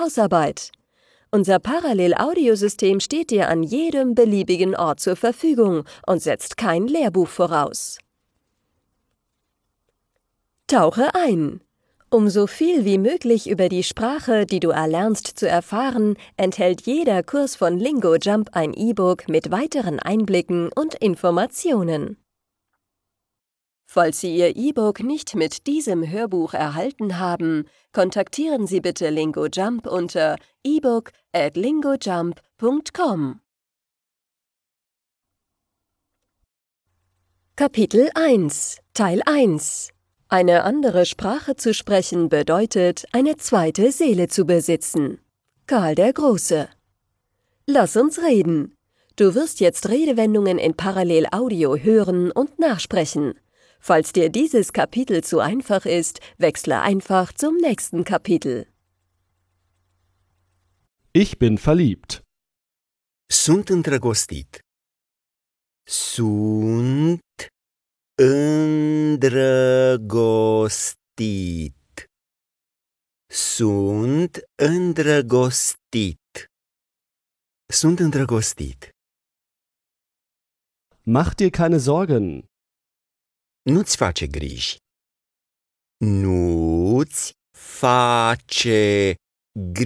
Hausarbeit. Unser Parallel-Audiosystem steht dir an jedem beliebigen Ort zur Verfügung und setzt kein Lehrbuch voraus. Tauche ein! Um so viel wie möglich über die Sprache, die du erlernst, zu erfahren, enthält jeder Kurs von LingoJump ein E-Book mit weiteren Einblicken und Informationen. Falls Sie Ihr E-Book nicht mit diesem Hörbuch erhalten haben, kontaktieren Sie bitte LingoJump unter ebook@lingojump.com. Kapitel 1 Teil 1 Eine andere Sprache zu sprechen bedeutet, eine zweite Seele zu besitzen. Karl der Große. Lass uns reden. Du wirst jetzt Redewendungen in Parallel-Audio hören und nachsprechen. Falls dir dieses Kapitel zu einfach ist, wechsle einfach zum nächsten Kapitel. Ich bin verliebt. Sunt îndrăgostit. Sunt îndrăgostit. Sunt îndrăgostit. Sunt îndrăgostit. Mach dir keine Sorgen. Nu-ți face griji. Nu-ți face